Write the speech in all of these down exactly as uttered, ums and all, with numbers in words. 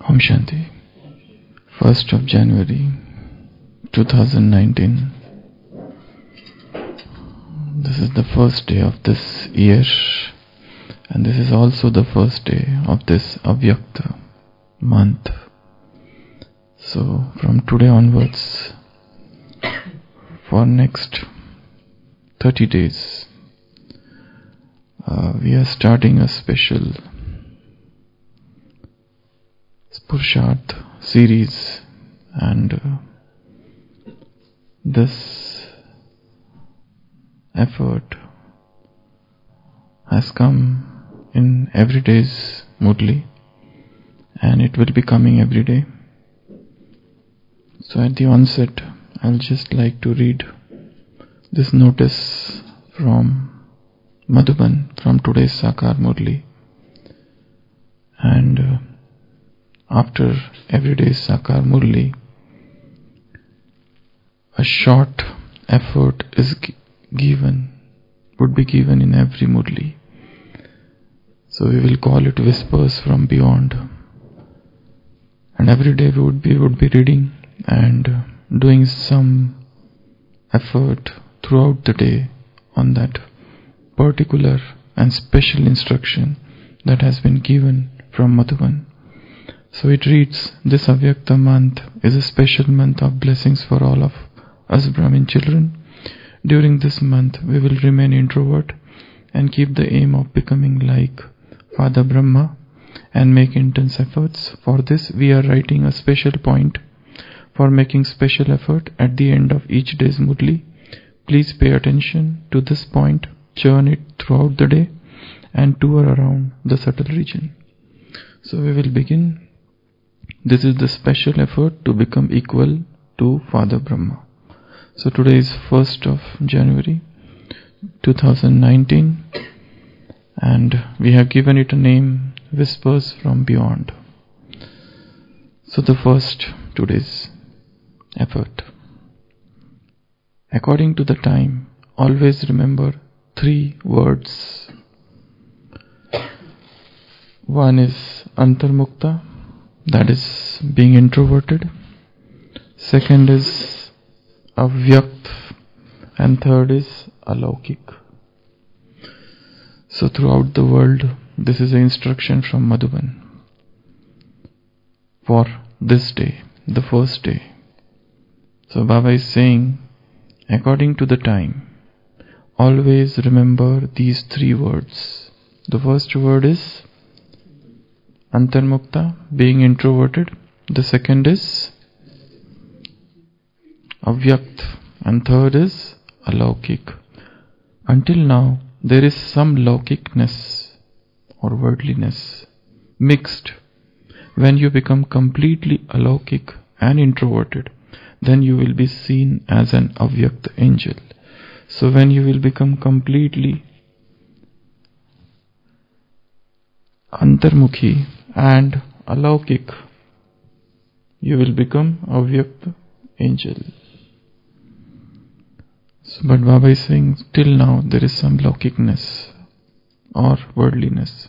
Om Shanti. first of January twenty nineteen. This is the first day of this year, and this is also the first day of this Avyakta month. So from today onwards, for next thirty days, uh, we are starting a special Purusharth series, and uh, this effort has come in everyday's Murli, and it will be coming every day. So at the onset, I'll just like to read this notice from Madhuban, from today's Sakar Murli, and uh, after every day's Sakar Murli, a short effort is g- given, would be given in every Murli. So we will call it Whispers from Beyond. And every day we would be, would be reading and doing some effort throughout the day on that particular and special instruction that has been given from Madhuban. So it reads, this Avyakta month is a special month of blessings for all of us Brahmin children. During this month, we will remain introvert and keep the aim of becoming like Father Brahma and make intense efforts. For this, we are writing a special point for making special effort at the end of each day's Murli. Please pay attention to this point, churn it throughout the day, and tour around the subtle region. So we will begin. This is the special effort to become equal to Father Brahma. So today is first of January twenty nineteen, and we have given it a name, Whispers from Beyond. So the first today's effort. According to the time, always remember three words. One is Antarmukta, that is being introverted. Second is Avyakt, and third is Alaukik. So throughout the world, this is an instruction from Madhuban for this day, the first day. So Baba is saying, according to the time, always remember these three words. The first word is Antarmukta, being introverted. The second is Avyakt, and third is Alaukik. Until now, there is some laukikness or worldliness mixed. When you become completely Alaukik and introverted, then you will be seen as an Avyakt angel. So when you will become completely Antarmukhi and Alaukik, you will become Avyakt angel. So, but Baba is saying, till now there is some laukikness or worldliness.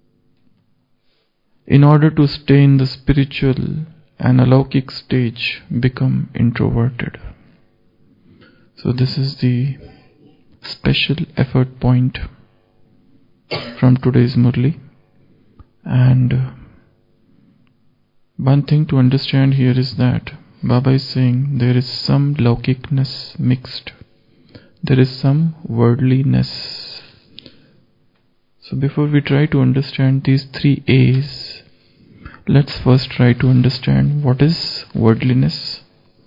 In order to stay in the spiritual and Alaukik stage, become introverted. So this is the special effort point from today's Murli. And one thing to understand here is that Baba is saying there is some laukikness mixed. There is some worldliness. So before we try to understand these three A's, let's first try to understand what is worldliness.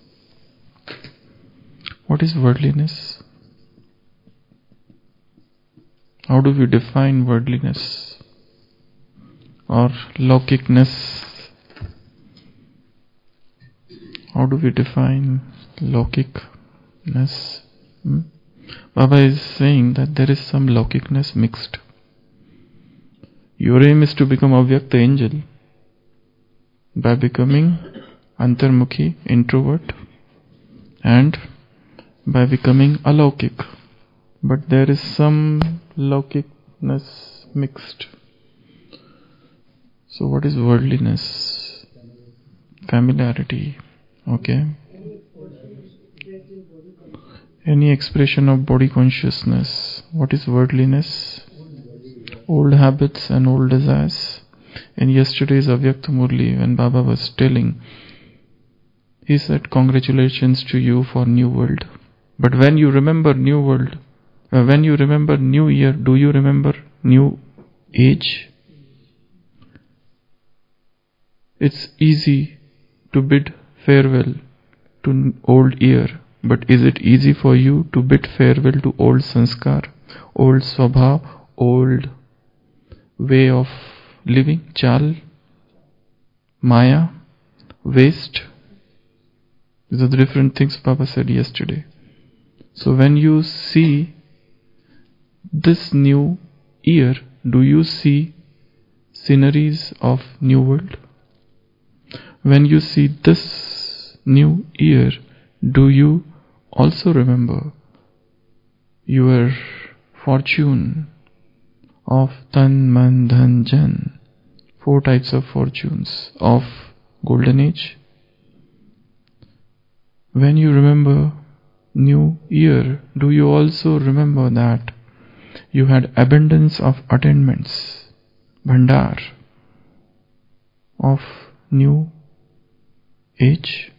What is worldliness? How do we define worldliness or laukikness? How do we define laukikness? Hmm? Baba is saying that there is some laukikness mixed. Your aim is to become Avyakta angel by becoming Antarmukhi, introvert, and by becoming Alaukik. But there is some laukikness mixed. So what is worldliness? Familiarity. Okay. Any expression of body consciousness. What is worldliness? Old habits and old desires. In yesterday's Avyakta Murli, when Baba was telling, he said, congratulations to you for new world. But when you remember new world, uh, when you remember new year, do you remember new age? It's easy to bid farewell to old year, but is it easy for you to bid farewell to old sanskar, old swabha, old way of living, chal, maya, waste? These are the different things Baba said yesterday. So when you see this new year, do you see sceneries of new world? When you see this new year, do you also remember your fortune of Tan, Man, Dhan, Jan? Four types of fortunes of golden age. When you remember new year, do you also remember that you had abundance of attainments, bhandar of new age?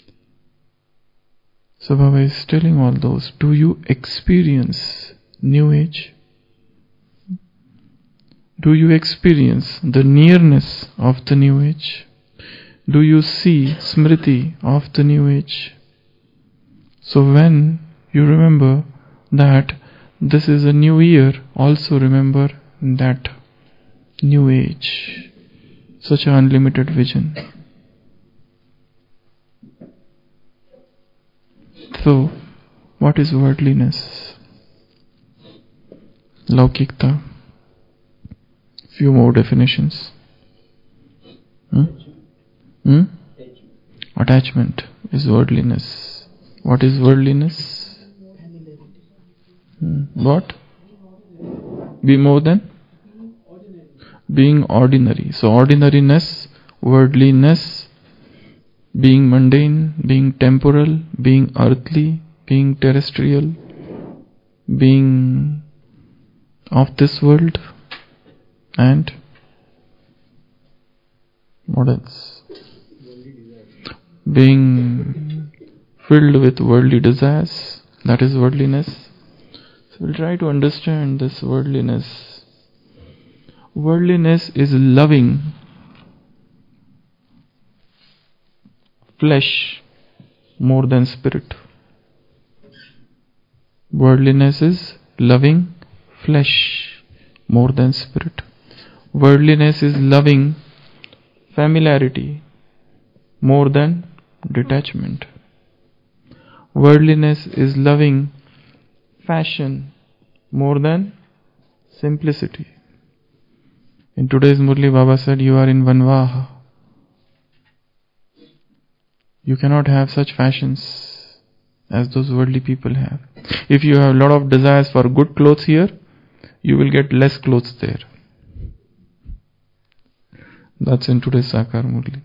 So Baba is telling all those. Do you experience new age? Do you experience the nearness of the new age? Do you see smriti of the new age? So when you remember that this is a new year, also remember that new age. Such an unlimited vision. So, what is worldliness? Laukikta. Few more definitions. Hmm? Hmm? Attachment is worldliness. What is worldliness? Hmm. What? Be more than? Being ordinary. So ordinariness, worldliness, being mundane, being temporal, being earthly, being terrestrial, being of this world, and what else? Being filled with worldly desires, that is worldliness. So we'll try to understand this worldliness. Worldliness is loving flesh more than spirit. Worldliness is loving flesh more than spirit. Worldliness is loving familiarity more than detachment. Worldliness is loving fashion more than simplicity. In today's Murli, Baba said, you are in Vanvaha. You cannot have such fashions as those worldly people have. If you have a lot of desires for good clothes here, you will get less clothes there. That's in today's Sakar Murli.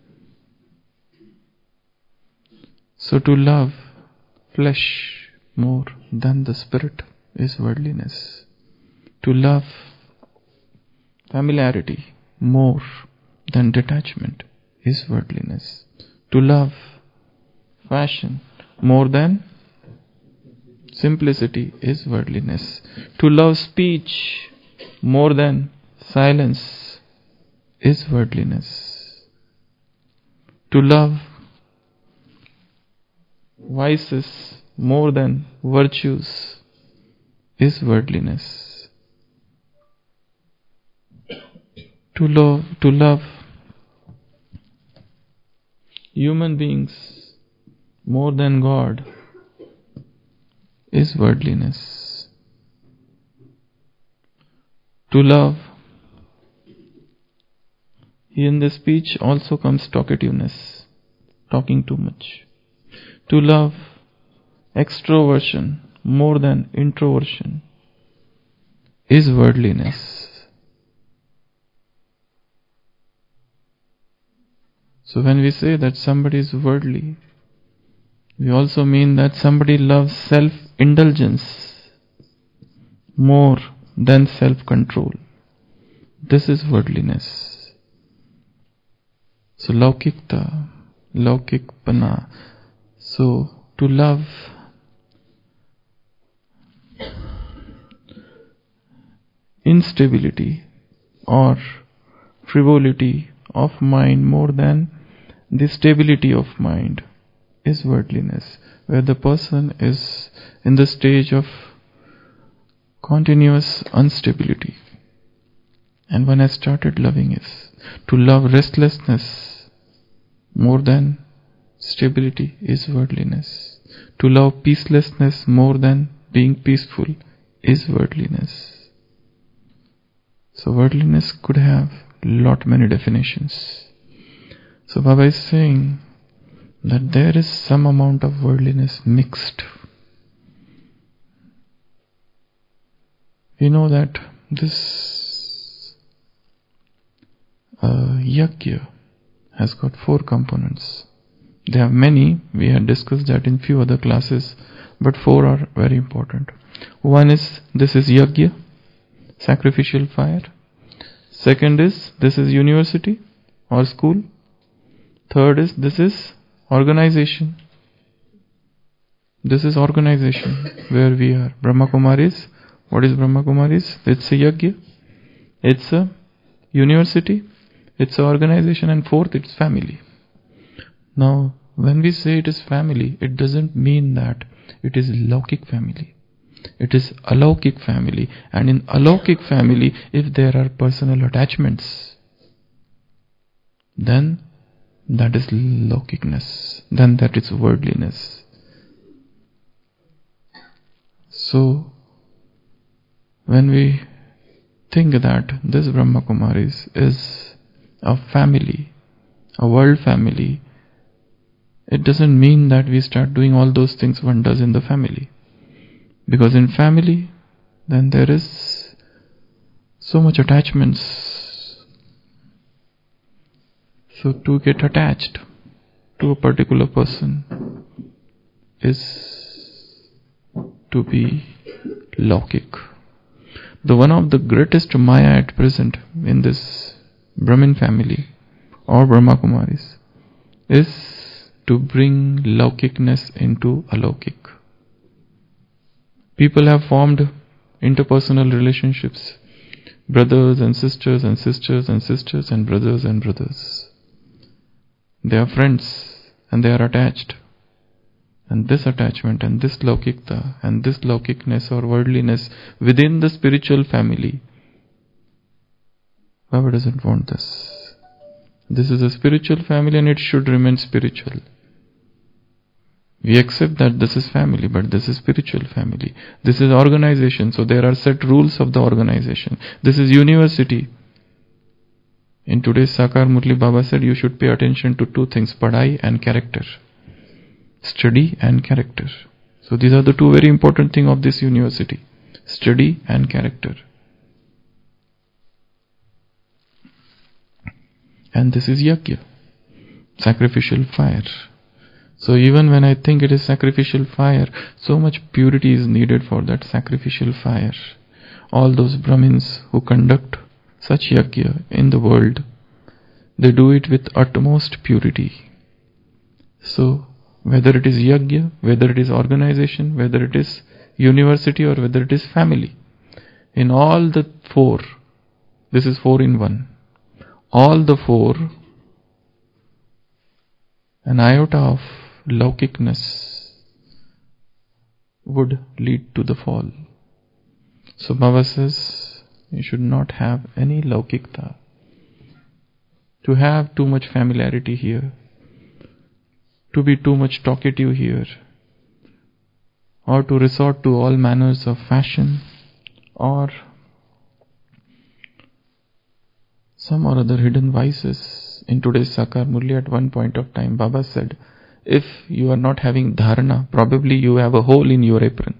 So to love flesh more than the spirit is worldliness. To love familiarity more than detachment is worldliness. To love fashion more than simplicity is worldliness. To love speech more than silence is worldliness. To love vices more than virtues is worldliness. To love, to love human beings more than God is worldliness. To love, in this speech also comes talkativeness, talking too much. To love extroversion more than introversion is worldliness. So when we say that somebody is worldly, we also mean that somebody loves self-indulgence more than self-control. This is worldliness. So laukikta, laukikpana. So to love instability or frivolity of mind more than the stability of mind is worldliness, where the person is in the stage of continuous instability. And when I started loving is to love restlessness more than stability is worldliness. To love peacelessness more than being peaceful is worldliness. So worldliness could have lot many definitions. So Baba is saying that there is some amount of worldliness mixed. We know that this uh, yajna has got four components. They have many, we had discussed that in few other classes, but four are very important. One is, this is yajna, sacrificial fire. Second is, this is university or school. Third is, this is organization. This is organization where we are. Brahma Kumaris. What is Brahma Kumaris? It's a yajna. It's a university. It's an organization. And fourth, it's family. Now, when we say it is family, it doesn't mean that it is laukik family. It is alaukik family. And in alaukik family, if there are personal attachments, then that is laukikness. Then that is worldliness. So, when we think that this Brahma Kumaris is a family, a world family, it doesn't mean that we start doing all those things one does in the family. Because in family, then there is so much attachments. So to get attached to a particular person is to be laukik. The one of the greatest Maya at present in this Brahmin family or Brahma Kumaris is to bring laukikness into alaukik. People have formed interpersonal relationships, brothers and sisters and sisters and sisters and brothers and brothers. They are friends and they are attached. And this attachment and this laukikta and this laukikness or worldliness within the spiritual family, Baba doesn't want this. This is a spiritual family and it should remain spiritual. We accept that this is family, but this is spiritual family. This is organization, so there are set rules of the organization. This is university. In today's Sakar Murli, Baba said you should pay attention to two things, padhai and character. Study and character. So these are the two very important things of this university. Study and character. And this is yajna, sacrificial fire. So even when I think it is sacrificial fire, so much purity is needed for that sacrificial fire. All those Brahmins who conduct such yajna in the world, they do it with utmost purity. So whether it is yajna, whether it is organization, whether it is university or whether it is family, in all the four, this is four in one, all the four, an iota of laukikness would lead to the fall. So Baba says you should not have any laukikta. To have too much familiarity here, to be too much talkative here, or to resort to all manners of fashion, or some or other hidden vices. In today's Sakar Murli, at one point of time, Baba said, if you are not having dharana, probably you have a hole in your apron.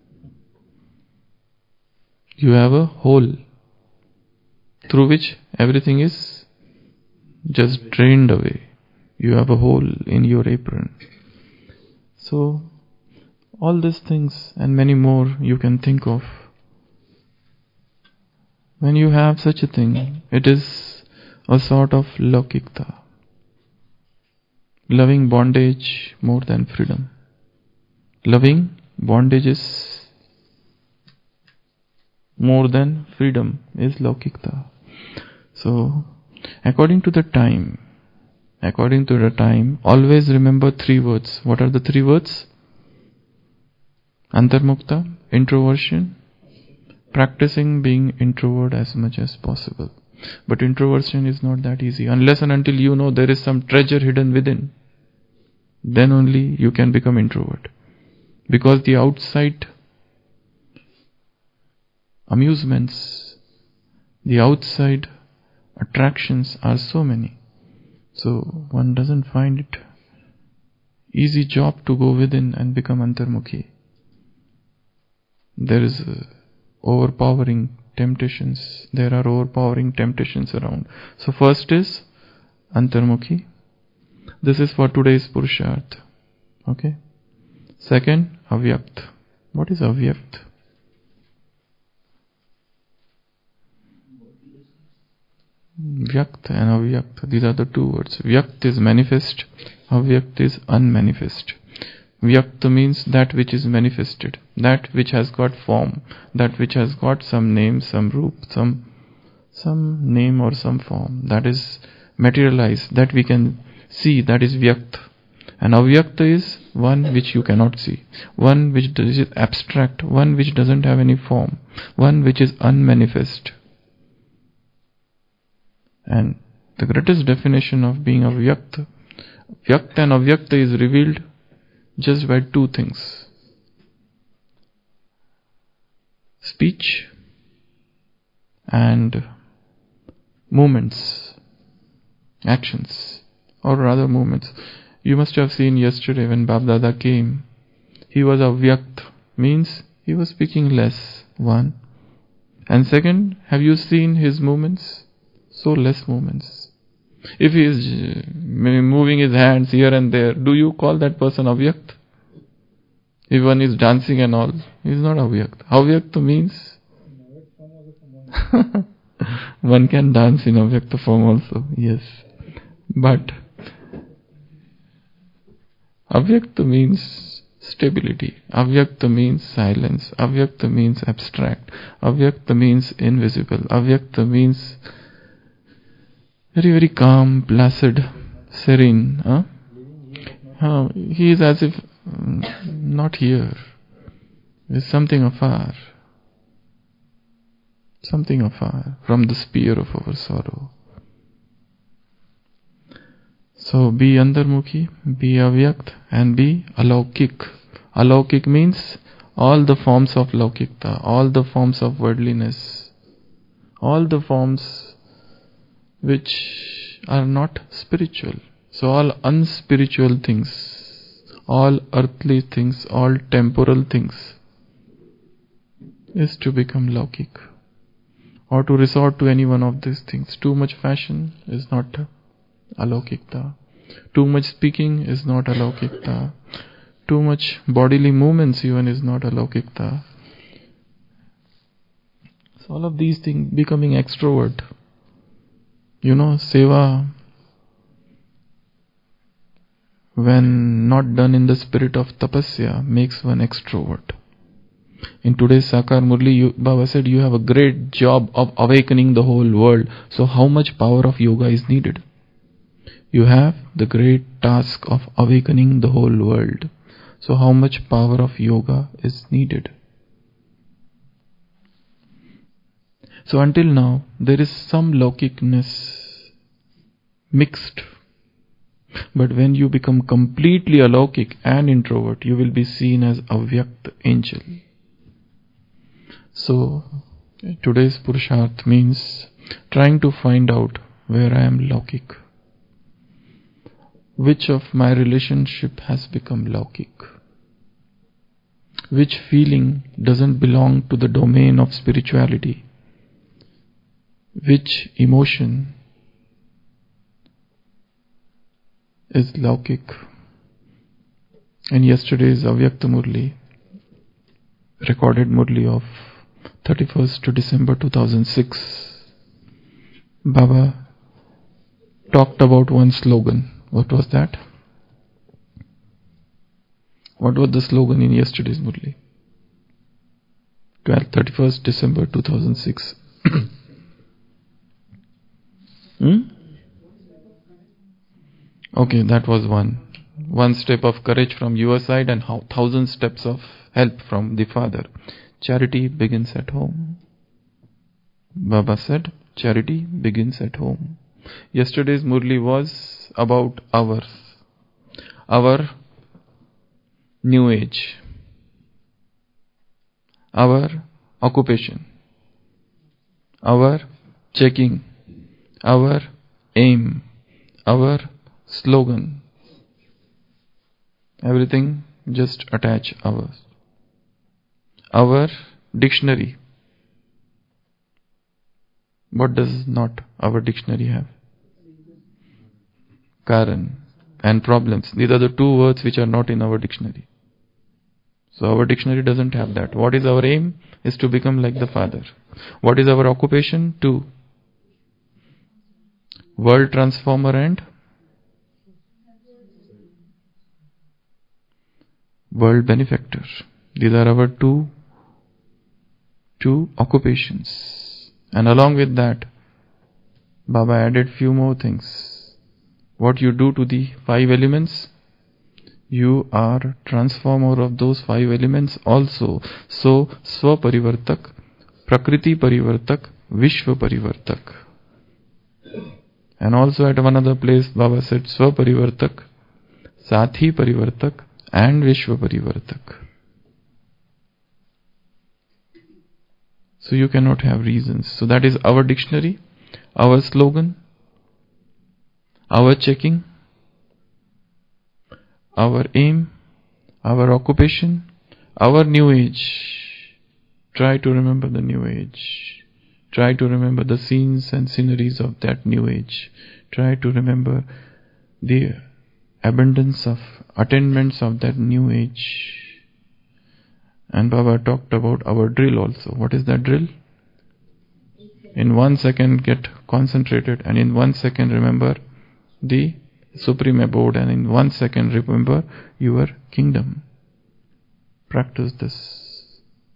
You have a hole through which everything is just drained away. You have a hole in your apron. So, all these things and many more you can think of. When you have such a thing, it is a sort of laukikta. Loving bondage more than freedom. Loving bondage is more than freedom is laukikta. So, according to the time, according to the time, always remember three words. What are the three words? Antarmukta, introversion, practicing being introvert as much as possible. But introversion is not that easy. Unless and until you know there is some treasure hidden within, then only you can become introvert. Because the outside amusements, the outside attractions are so many. So one doesn't find it easy job to go within and become antarmukhi. There is uh, overpowering temptations. There are overpowering temptations around. So first is antarmukhi. This is for today's Purusharth. Okay. Second, avyakt. What is avyakt? Vyakt and avyakt. These are the two words. Vyakt is manifest. Avyakt is unmanifest. Vyakt means that which is manifested, that which has got form, that which has got some name, some roop, some some name or some form, that is materialized, that we can see, that is vyakt. And avyakt is one which you cannot see, one which is abstract, one which doesn't have any form, one which is unmanifest. And the greatest definition of being avyakt, vyakt and avyakt is revealed just by two things: speech and movements, actions, or rather movements. You must have seen yesterday when Bab Dada came, he was avyakt, means he was speaking less, one. And second, have you seen his movements? So less movements. If he is moving his hands here and there, do you call that person avyakt? If one is dancing and all, he is not avyakt. Avyakt means one can dance in avyakta form also, yes. But avyakta means stability. Avyakta means silence. Avyakta means abstract. Avyakta means invisible. Avyakta means very, very calm, placid, serene. Huh? Uh, he is as if um, not here. Is something afar. Something afar from the sphere of our sorrow. So be antarmukhi, be avyakt, and be alaukik. Alaukik means all the forms of laukikta, all the forms of worldliness, all the forms which are not spiritual. So all unspiritual things, all earthly things, all temporal things is to become laukik, or to resort to any one of these things. Too much fashion is not alaukikta. Too much speaking is not alaukikta. Too much bodily movements even is not alaukikta. So all of these things, becoming extrovert. You know, seva, when not done in the spirit of tapasya, makes one extrovert. In today's Sakar Murli, you, Baba said you have a great job of awakening the whole world. So how much power of yoga is needed? You have the great task of awakening the whole world. So how much power of yoga is needed? So until now, there is some laukikness mixed. But when you become completely alaukik and introvert, you will be seen as avyakt angel. So today's Purusharth means trying to find out where I am laukik. Which of my relationship has become laukik? Which feeling doesn't belong to the domain of spirituality? Which emotion is Laukik. And yesterday's Avyakta Murli, recorded Murli of thirty-first December two thousand six, Baba talked about one slogan. What was that? What was the slogan in yesterday's Murli? thirty-first December two thousand six. hmm? Okay, that was one. One step of courage from your side and how thousand steps of help from the Father. Charity begins at home. Baba said, charity begins at home. Yesterday's Murli was about our, our new age, our occupation, our checking, our aim, our slogan. Everything just attach ours. Our dictionary. What does not our dictionary have? Karan and problems. These are the two words which are not in our dictionary. So our dictionary doesn't have that. What is our aim? Is to become like the Father. What is our occupation? To world transformer and world benefactor. These are our two, two occupations. And along with that, Baba added few more things. What you do to the five elements, you are transformer of those five elements also. So, Swa Parivartak, Prakriti Parivartak, Vishwa Parivartak. And also at one other place, Baba said Swa Parivartak, Sathi Parivartak, and Vishwa Parivartak. So you cannot have reasons. So that is our dictionary, our slogan, our checking, our aim, our occupation, our new age. Try to remember the new age. Try to remember the scenes and sceneries of that new age. Try to remember the abundance of attainments of that new age. And Baba talked about our drill also. What is that drill? In one second get concentrated, and in one second remember the Supreme Abode, and in one second remember your kingdom. Practice this.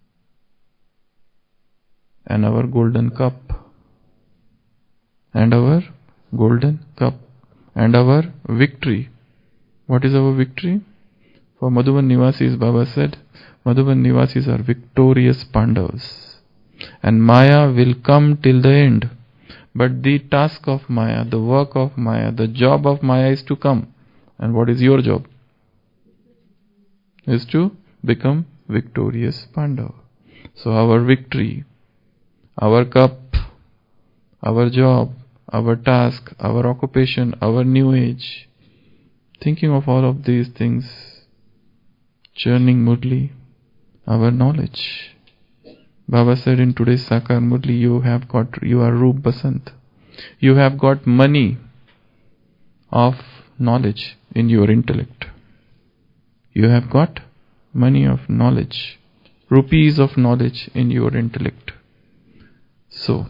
And our golden cup. And our golden cup. And our victory. What is our victory? For Madhuban Nivasis, Baba said, Madhuban Nivasis are victorious Pandavas. And Maya will come till the end. But the task of Maya, the work of Maya, the job of Maya is to come. And what is your job? Is to become victorious Pandava. So our victory, our cup, our job, our task, our occupation, our new age. Thinking of all of these things, churning Murli, our knowledge. Baba said in today's Sakar Murli, you have got, you are Roop Basant. You have got money of knowledge in your intellect. You have got money of knowledge, rupees of knowledge in your intellect. So,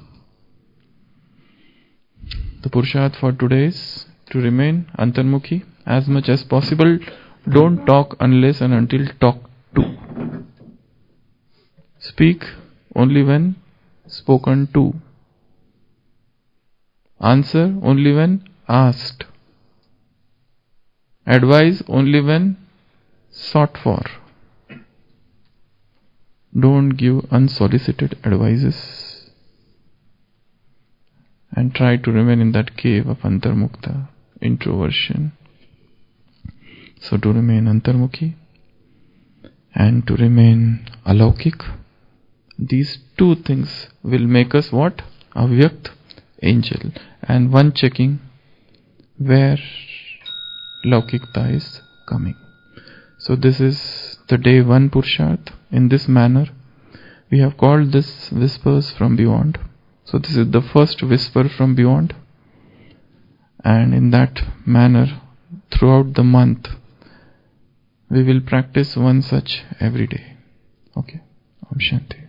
the Purusharth for today is to remain Antarmukhi as much as possible. Don't talk unless and until talked to. Speak only when spoken to. Answer only when asked. Advise only when sought for. Don't give unsolicited advices. And try to remain in that cave of Antarmukta, introversion. So to remain Antarmukhi and to remain Alaukik, these two things will make us what? Avyakt, angel. And one checking where Laukikta is coming. So this is the day one Purusharth. In this manner, we have called this whispers from beyond. So this is the first whisper from beyond. And in that manner, throughout the month, we will practice one such every day. Okay? Om Shanti.